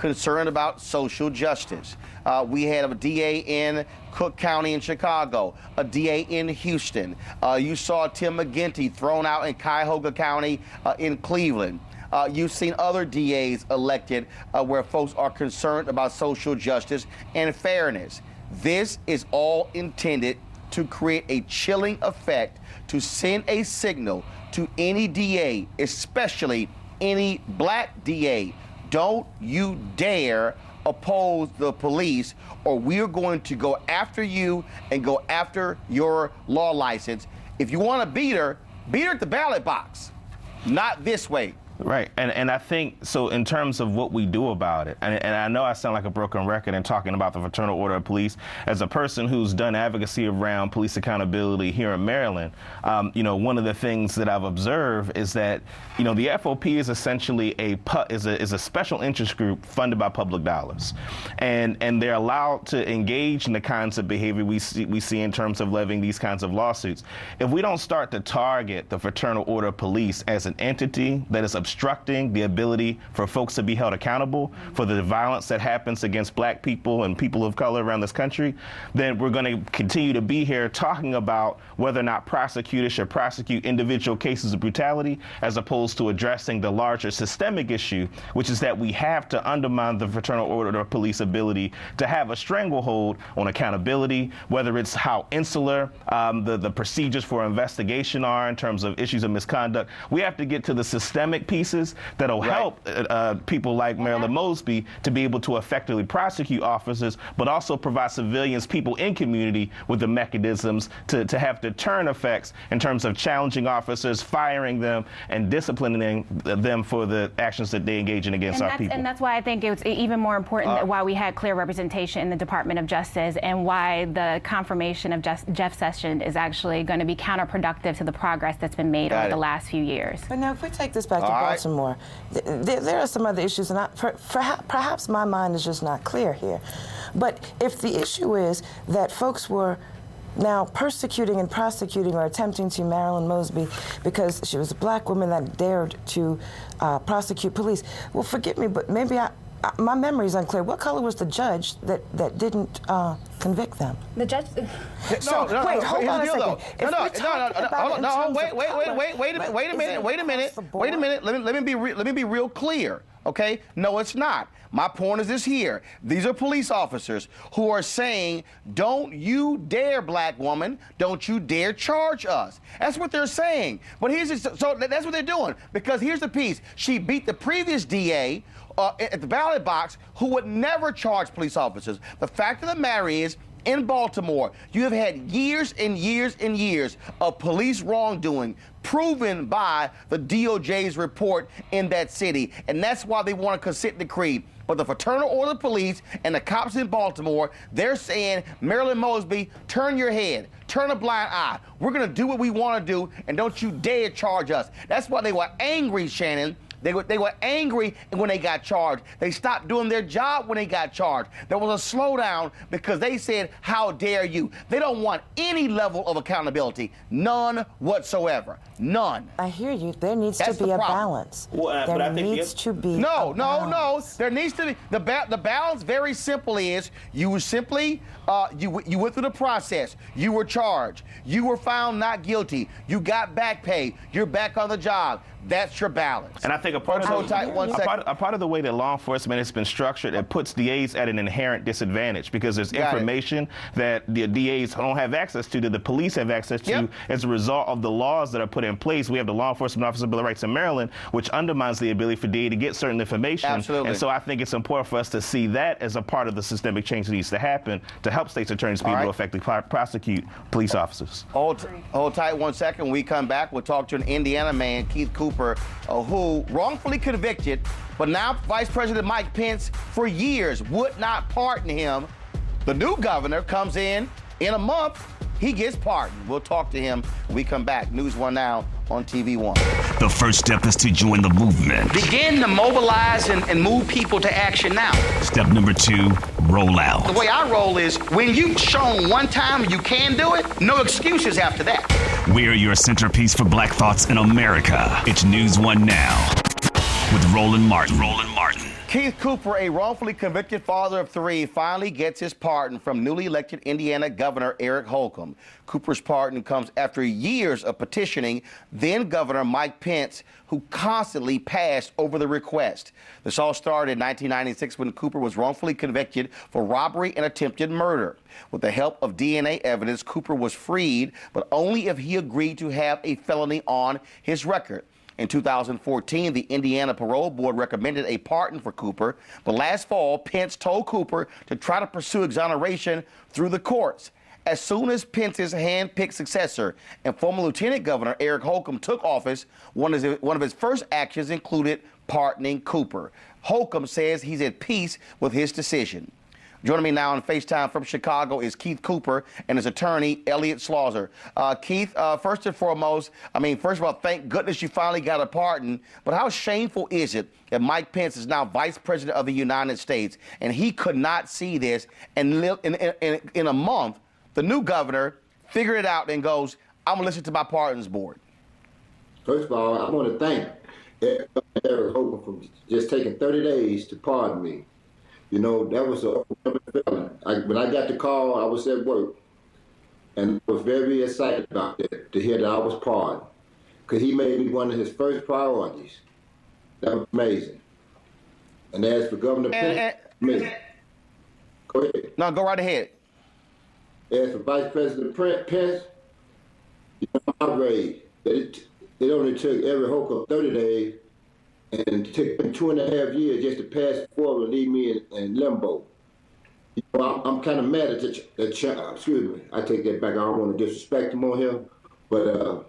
Speaker 4: concerned about social justice. Uh, we had a D A in Cook County in Chicago, a D A in Houston. Uh, you saw Tim McGinty thrown out in Cuyahoga County uh, in Cleveland. Uh, you've seen other D As elected uh, where folks are concerned about social justice and fairness. This is all intended to create a chilling effect, to send a signal to any D A, especially any black D A. Don't you dare oppose the police, or we're going to go after you and go after your law license. If you want to beat her, beat her at the ballot box, not this way.
Speaker 14: Right, and and I think, so in terms of what we do about it, and, and I know I sound like a broken record in talking about the Fraternal Order of Police, as a person who's done advocacy around police accountability here in Maryland, um, you know, one of the things that I've observed is that, you know, the F O P is essentially a, is a, is a special interest group funded by public dollars, and and they're allowed to engage in the kinds of behavior we see, we see in terms of levying these kinds of lawsuits. If we don't start to target the Fraternal Order of Police as an entity that is obstructing the ability for folks to be held accountable for the violence that happens against black people and people of color around this country, then we're going to continue to be here talking about whether or not prosecutors should prosecute individual cases of brutality as opposed to addressing the larger systemic issue, which is that we have to undermine the Fraternal Order of Police ability to have a stranglehold on accountability, whether it's how insular um, the, the procedures for investigation are in terms of issues of misconduct. We have to get to the systemic pieces that'll right. help uh, people like Marilyn Mosby to be able to effectively prosecute officers, but also provide civilians, people in community, with the mechanisms to, to have deterrent effects in terms of challenging officers, firing them, and disciplining them for the actions that they engage in against
Speaker 12: and
Speaker 14: our
Speaker 12: that's,
Speaker 14: people.
Speaker 12: And that's why I think it's even more important uh, that why we had clear representation in the Department of Justice, and why the confirmation of Just, Jeff Sessions is actually going to be counterproductive to the progress that's been made over it. the last few years.
Speaker 11: But now, if we take this back to
Speaker 4: All
Speaker 11: Baltimore, right. th th there are some other issues, and I, per perhaps my mind is just not clear here. But if the issue is that folks were now persecuting and prosecuting or attempting to Marilyn Mosby because she was a black woman that dared to uh, prosecute police, well, forgive me, but maybe I, I, my memory is unclear. What color was the judge that, that didn't uh, convict them?
Speaker 12: The judge...
Speaker 11: So,
Speaker 4: no, no,
Speaker 11: wait,
Speaker 4: no,
Speaker 11: hold on a second.
Speaker 4: No, no, no, no, no, hold on, no, wait, wait, wait, wait, wait a minute, wait a minute, wait a minute, wait a minute. Let me, let me be, re let me be real clear, okay? No, it's not. My point is this here. These are police officers who are saying, don't you dare, black woman, don't you dare charge us. That's what they're saying. But here's just, so that's what they're doing. Because here's the piece. She beat the previous D A uh, at the ballot box who would never charge police officers. The fact of the matter is, in Baltimore, you have had years and years and years of police wrongdoing proven by the D O J's report in that city. And that's why they want a consent decree. But the Fraternal Order of Police and the cops in Baltimore, they're saying, Marilyn Mosby, turn your head, turn a blind eye. We're going to do what we want to do, and don't you dare charge us. That's why they were angry, Shannon. They were, they were angry when they got charged. They stopped doing their job when they got charged. There was a slowdown because they said, how dare you? They don't want any level of accountability. None whatsoever. None.
Speaker 11: I hear you. There needs
Speaker 4: That's
Speaker 11: to be
Speaker 4: the
Speaker 11: a
Speaker 4: problem.
Speaker 11: balance.
Speaker 14: Well, uh,
Speaker 11: there
Speaker 14: but I think
Speaker 11: needs to be
Speaker 4: No,
Speaker 11: a
Speaker 4: no,
Speaker 11: balance.
Speaker 4: no. There needs to be, the, ba the balance very simply is, you were simply, uh, you, you went through the process. You were charged. You were found not guilty. You got back pay. You're back on the job. That's your balance.
Speaker 14: And I think a part,
Speaker 4: Hold
Speaker 14: of the,
Speaker 4: tight, one
Speaker 14: a, part, a part of the way that law enforcement has been structured, it puts D As at an inherent disadvantage because there's
Speaker 4: Got
Speaker 14: information
Speaker 4: it.
Speaker 14: that the D As don't have access to, that the police have access to,
Speaker 4: yep.
Speaker 14: as a result of the laws that are put in place. We have the Law Enforcement Officer Bill of Rights in Maryland, which undermines the ability for D A to get certain information.
Speaker 4: Absolutely.
Speaker 14: And so I think it's important for us to see that as a part of the systemic change that needs to happen to help states' attorneys be able right. to effectively prosecute police officers.
Speaker 4: Hold, hold tight one second. When we come back, we'll talk to an Indiana man, Keith Cooper, uh, who wrongfully convicted, but now Vice President Mike Pence for years would not pardon him. The new governor comes in in a month. He gets pardoned. We'll talk to him when we come back. News One Now on T V One.
Speaker 1: The first step is to join the movement.
Speaker 10: Begin to mobilize and, and move people to action now.
Speaker 1: Step number two, roll out.
Speaker 10: The way I roll is when you've shown one time you can do it, no excuses after that.
Speaker 1: We're your centerpiece for Black Thoughts in America. It's News One Now with Roland Martin. Roland Martin.
Speaker 4: Keith Cooper, a wrongfully convicted father of three, finally gets his pardon from newly elected Indiana Governor Eric Holcomb. Cooper's pardon comes after years of petitioning then Governor Mike Pence, who constantly passed over the request. This all started in nineteen ninety-six when Cooper was wrongfully convicted for robbery and attempted murder. With the help of D N A evidence, Cooper was freed, but only if he agreed to have a felony on his record. In two thousand fourteen, the Indiana Parole Board recommended a pardon for Cooper, but last fall, Pence told Cooper to try to pursue exoneration through the courts. As soon as Pence's hand-picked successor and former Lieutenant Governor Eric Holcomb took office, one of his, one of his first actions included pardoning Cooper. Holcomb says he's at peace with his decision. Joining me now on FaceTime from Chicago is Keith Cooper and his attorney, Elliot Slauser. Uh, Keith, uh, first and foremost, I mean, first of all, thank goodness you finally got a pardon, but how shameful is it that Mike Pence is now Vice President of the United States, and he could not see this, and in, in, in, in a month, the new governor figured it out and goes, I'm going to listen to my pardons board?
Speaker 16: First of all, I want to thank Eric Holcomb for just taking thirty days to pardon me. You know, that was a feeling. I, when I got the call, I was at work, and I was very excited about that, to hear that I was pardoned, because he made me one of his first priorities. That was amazing. And as for Governor Pence, amazing. Go ahead.
Speaker 4: No, go right ahead.
Speaker 16: As for Vice President Pence, you know, I'm outraged that it, it only took Eric Holcomb thirty days and it took him two and a half years just to pass forward and leave me in, in limbo. You know, I'm, I'm kind of mad at the, the uh, excuse me, I take that back. I don't want to disrespect him on here, but uh,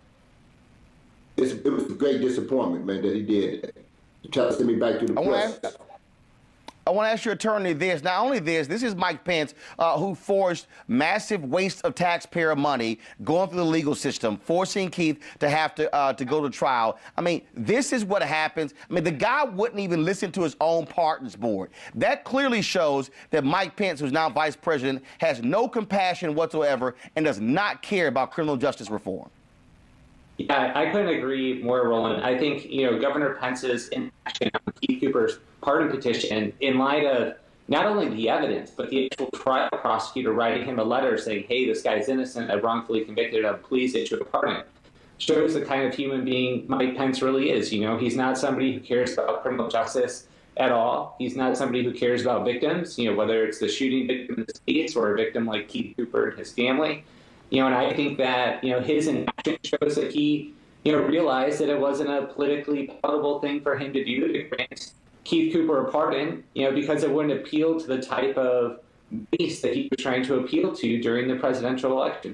Speaker 16: it's, it was a great disappointment, man, that he did that. To try to send me back to the press.
Speaker 4: I want to ask your attorney this. Not only this, this is Mike Pence, uh, who forced massive waste of taxpayer money going through the legal system, forcing Keith to have to uh, to go to trial. I mean, this is what happens. I mean, the guy wouldn't even listen to his own pardons board. That clearly shows that Mike Pence, who's now vice president, has no compassion whatsoever and does not care about criminal justice reform.
Speaker 17: Yeah, I couldn't agree more, Roland. I think, you know, Governor Pence's inaction on Keith Cooper's pardon petition, in light of not only the evidence, but the actual trial prosecutor writing him a letter saying, hey, this guy's innocent, I've wrongfully convicted him, please issue a pardon, shows the kind of human being Mike Pence really is. You know, he's not somebody who cares about criminal justice at all. He's not somebody who cares about victims, you know, whether it's the shooting victim in the States or a victim like Keith Cooper and his family. You know, and I think that, you know, his inaction shows that he, you know, realized that it wasn't a politically palatable thing for him to do to grant Keith Cooper a pardon, you know, because it wouldn't appeal to the type of base that he was trying to appeal to during the presidential election.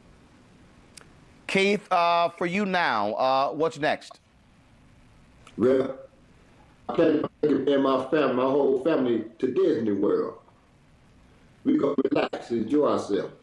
Speaker 4: Keith, uh, for you now, uh, what's next?
Speaker 16: Well, I plan to take my family, my whole family, to Disney World. We go relax and enjoy ourselves.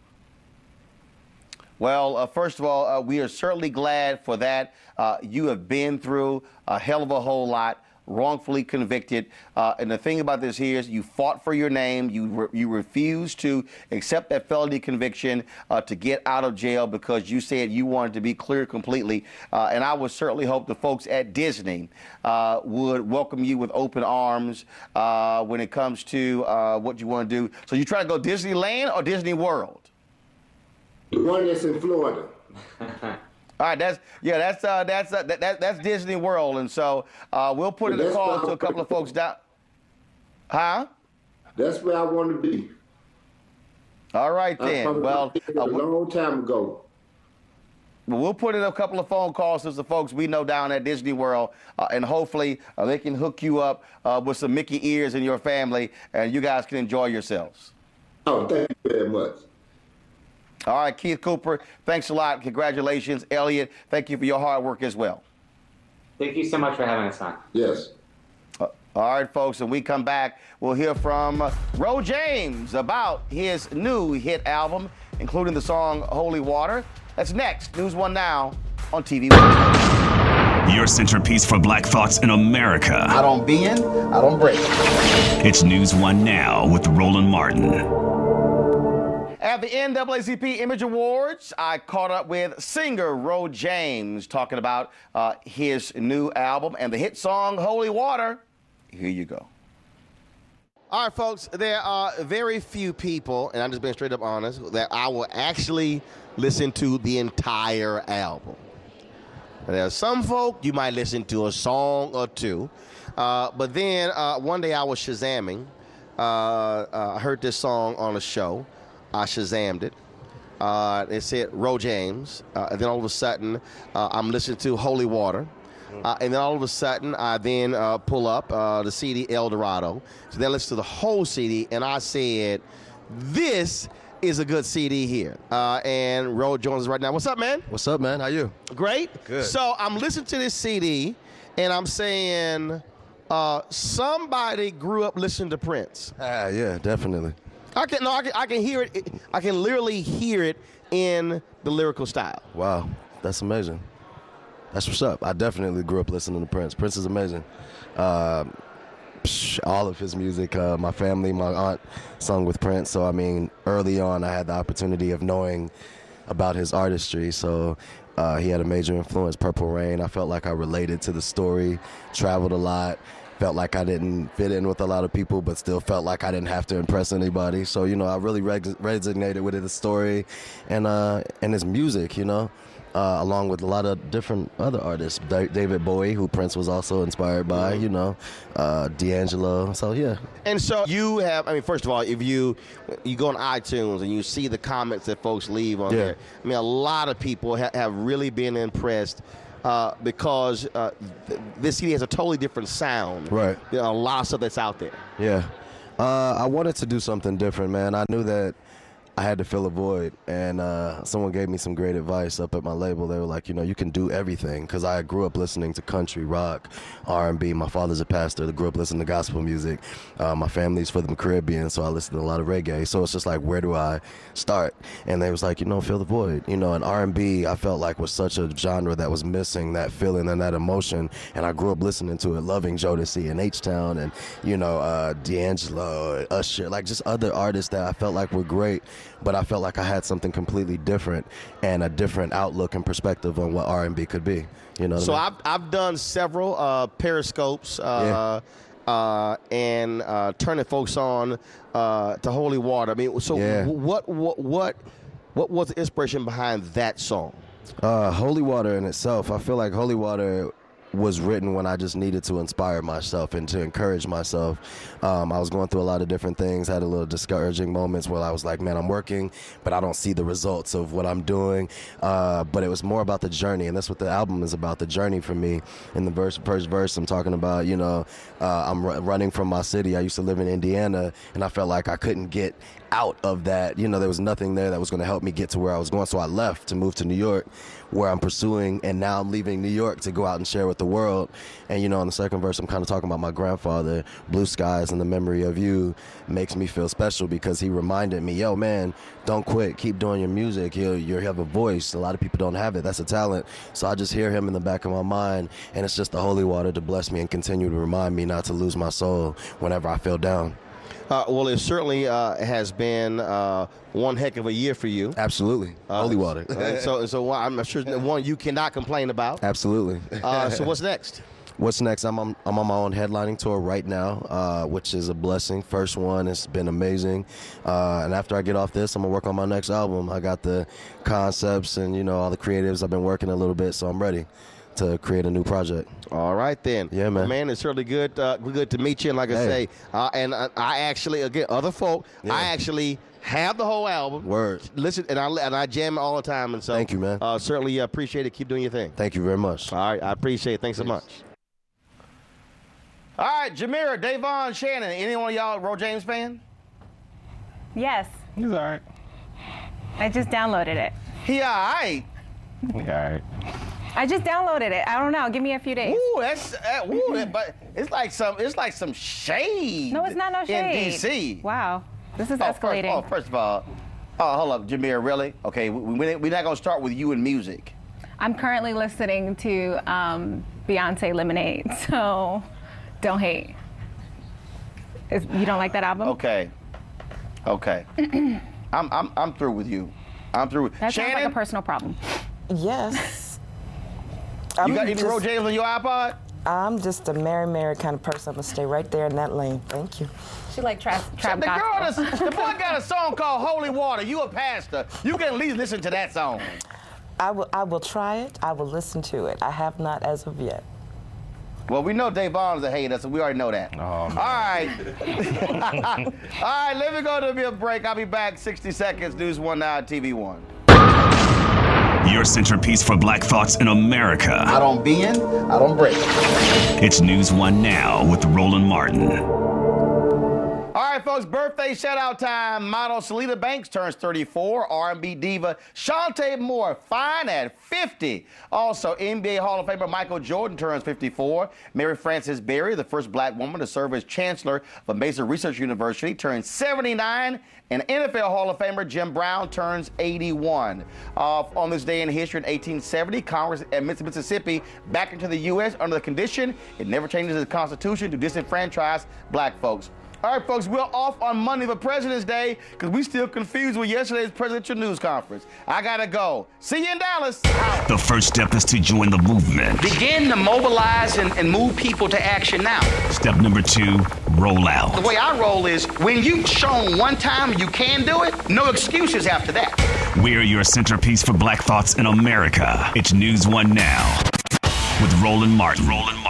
Speaker 4: Well, uh, first of all, uh, we are certainly glad for that. Uh, you have been through a hell of a whole lot, wrongfully convicted. Uh, and the thing about this here is you fought for your name. You re you refused to accept that felony conviction uh, to get out of jail because you said you wanted to be clear completely. Uh, and I would certainly hope the folks at Disney uh, would welcome you with open arms uh, when it comes to uh, what you want to do. So you try to go Disneyland or Disney World?
Speaker 16: The one that's in Florida.
Speaker 4: All right, that's yeah, that's uh, that's uh, that, that that's Disney World, and so uh, we'll put in a call to a couple of folks down. Huh?
Speaker 16: That's where I want to be.
Speaker 4: All right then. Well,
Speaker 16: a uh, long time ago.
Speaker 4: Well, we'll put in a couple of phone calls to the folks we know down at Disney World, uh, and hopefully uh, they can hook you up uh, with some Mickey ears in your family, and you guys can enjoy yourselves.
Speaker 16: Oh, thank you very much.
Speaker 4: All right, Keith Cooper, thanks a lot. Congratulations. Elliot, thank you for your hard work as well.
Speaker 17: Thank you so much for having us on.
Speaker 16: Yes.
Speaker 4: Uh, all right, folks, when we come back, we'll hear from uh, Ro James about his new hit album, including the song Holy Water. That's next. News One Now on T V One.
Speaker 1: Your centerpiece for black thoughts in America.
Speaker 4: I don't bend, I don't break.
Speaker 1: It's News One Now with Roland Martin.
Speaker 4: At the N double A C P Image Awards, I caught up with singer Ro James talking about uh, his new album and the hit song Holy Water. Here you go. All right, folks, there are very few people, and I'm just being straight up honest, that I will actually listen to the entire album. There are some folk you might listen to a song or two, uh, but then uh, one day I was Shazamming. Uh, uh, I heard this song on a show. I Shazammed it. Uh, it said Ro James. Uh, and then all of a sudden, uh, I'm listening to Holy Water. Uh, and then all of a sudden, I then uh, pull up uh, the C D El Dorado. So then I listen to the whole C D, and I said, this is a good C D here. Uh, and Ro joins us right now. What's up, man?
Speaker 18: What's up, man? How you?
Speaker 4: Great.
Speaker 18: Good.
Speaker 4: So I'm listening to this C D, and I'm saying, uh, somebody grew up listening to Prince.
Speaker 18: Ah, yeah, definitely.
Speaker 4: I can no, I can, I can hear it. I can literally hear it in the lyrical style.
Speaker 18: Wow, that's amazing. That's what's up. I definitely grew up listening to Prince. Prince is amazing. Uh, psh, all of his music, uh, my family, my aunt sung with Prince. So, I mean, early on, I had the opportunity of knowing about his artistry. So uh, he had a major influence. Purple Rain, I felt like I related to the story, traveled a lot. Felt like I didn't fit in with a lot of people, but still felt like I didn't have to impress anybody. So, you know, I really res- resonated with his story and uh, and his music, you know. Uh, along with a lot of different other artists, D- David Bowie, who Prince was also inspired by, you know, uh, D'Angelo. So, yeah.
Speaker 4: And so you have, I mean, first of all, if you you go on iTunes and you see the comments that folks leave on
Speaker 18: Yeah.
Speaker 4: there, I mean, a lot of people ha- have really been impressed uh, because uh, th- this C D has a totally different sound.
Speaker 18: Right.
Speaker 4: You know, a lot of stuff that's out there.
Speaker 18: Yeah. Uh, I wanted to do something different, man. I knew that I had to fill a void, and uh, someone gave me some great advice up at my label. They were like, you know, you can do everything, because I grew up listening to country, rock, R and B. My father's a pastor. I grew up listening to gospel music. Uh, my family's from the Caribbean, so I listen to a lot of reggae. So it's just like, where do I start? And they was like, you know, fill the void. You know, and R and B, I felt like was such a genre that was missing that feeling and that emotion, and I grew up listening to it, loving Jodeci and H-Town and, you know, uh, D'Angelo, Usher, like just other artists that I felt like were great. But I felt like I had something completely different and a different outlook and perspective on what R and B could be. You know what
Speaker 4: So
Speaker 18: I mean?
Speaker 4: I've, I've done several uh, periscopes uh, uh, and uh, turning folks on uh, to Holy Water. I mean, so
Speaker 18: Yeah.
Speaker 4: what, what, what, what was the inspiration behind that song?
Speaker 18: Uh, Holy Water in itself, I feel like Holy Water was written when I just needed to inspire myself and to encourage myself. Um, I was going through a lot of different things, had a little discouraging moments where I was like, man, I'm working, but I don't see the results of what I'm doing. Uh, but it was more about the journey, and that's what the album is about, the journey for me. In the verse, first verse, I'm talking about, you know, uh, I'm r- running from my city. I used to live in Indiana, and I felt like I couldn't get out of that. You know, there was nothing there that was going to help me get to where I was going. So I left to move to New York, where I'm pursuing, and now I'm leaving New York to go out and share with the world. And, you know, in the second verse, I'm kind of talking about my grandfather. Blue skies and the memory of you makes me feel special because he reminded me, yo, man, don't quit. Keep doing your music. You you have a voice. A lot of people don't have it. That's a talent. So I just hear him in the back of my mind, and it's just the holy water to bless me and continue to remind me not to lose my soul whenever I feel down.
Speaker 4: Uh, well, it certainly uh, has been uh, one heck of a year for you.
Speaker 18: Absolutely.
Speaker 4: Uh,
Speaker 18: Holy water.
Speaker 4: uh, so, so I'm sure one you cannot complain about.
Speaker 18: Absolutely.
Speaker 4: Uh, so what's next?
Speaker 18: What's next? I'm on, I'm on my own headlining tour right now, uh, which is a blessing. First one, it's been amazing. Uh, and after I get off this, I'm going to work on my next album. I got the concepts and, you know, all the creatives. I've been working a little bit, so I'm ready to create a new project.
Speaker 4: All right, then.
Speaker 18: Yeah, man.
Speaker 4: Man, it's certainly good uh, good to meet you. And like I
Speaker 18: Hey.
Speaker 4: say, uh, and I, I actually, again, other folk,
Speaker 18: Yeah.
Speaker 4: I actually have the whole album.
Speaker 18: Word.
Speaker 4: Listen, and I, and I jam it all the time. And so,
Speaker 18: Thank you, man.
Speaker 4: Uh, certainly appreciate it. Keep doing your thing.
Speaker 18: Thank you very much.
Speaker 4: All right, I appreciate it. Thanks so much. All right, Jamira, Davon, Shannon, any one of y'all Ro James fan?
Speaker 12: Yes.
Speaker 14: He's all right.
Speaker 12: I just downloaded it.
Speaker 4: He all right.
Speaker 14: He all right.
Speaker 12: I just downloaded it. I don't know. Give me a few days.
Speaker 4: Ooh, that's uh, ooh, that, but it's like some it's like some shade.
Speaker 12: No, it's not no shade.
Speaker 4: In D C.
Speaker 12: Wow. This is
Speaker 4: Oh,
Speaker 12: escalating.
Speaker 4: First, oh, first of all, oh, hold up, Jamir, really? Okay, we, we, we're not going to start with you and music.
Speaker 12: I'm currently listening to um, Beyonce Lemonade, so don't hate. Is, you don't like that album?
Speaker 4: Okay. Okay. I'm, I'm, I'm through with you. I'm through with
Speaker 12: That sounds
Speaker 4: Shannon,
Speaker 12: like a personal problem.
Speaker 11: Yes.
Speaker 4: you
Speaker 11: I'm
Speaker 4: got any
Speaker 11: just-
Speaker 4: Ro James on your iPod?
Speaker 11: I'm just a Mary Mary kind of person. I'm going to stay right there in that lane. Thank you.
Speaker 12: She like trap, trap
Speaker 4: the
Speaker 12: gospel.
Speaker 4: girl, is, the boy got a song called Holy Water. You a pastor. You can at least listen to that song.
Speaker 11: I will, I will try it. I will listen to it. I have not as of yet.
Speaker 4: Well, we know Dave Bond's a hater, so we already know that.
Speaker 14: Oh,
Speaker 4: All right. All right, let me go to a break. I'll be back sixty seconds. News One Now, T V One.
Speaker 1: Your centerpiece for Black thoughts in America.
Speaker 4: I don't bend, I don't break.
Speaker 1: It's News One Now with Roland Martin.
Speaker 4: All right, folks, birthday shout-out time. Model Selena Banks turns thirty-four. R and B diva Shantae Moore, fine at fifty. Also, N B A Hall of Famer Michael Jordan turns fifty-four. Mary Frances Berry, the first black woman to serve as chancellor of Mason Research University, turns seventy-nine. And N F L Hall of Famer Jim Brown turns eighty-one. Uh, on this day in history in eighteen seventy, Congress admits Mississippi back into the U S under the condition it never changes its constitution to disenfranchise black folks. All right, folks, we're off on Monday for President's Day because we still confused with yesterday's presidential news conference. I gotta go. See you in Dallas.
Speaker 1: The first step is to join the movement.
Speaker 10: Begin to mobilize and, and move people to action now.
Speaker 1: Step number two, roll out.
Speaker 10: The way I roll is when you've shown one time you can do it, no excuses after that.
Speaker 1: We're your centerpiece for Black thoughts in America. It's News One Now with Roland Martin. Roland Martin.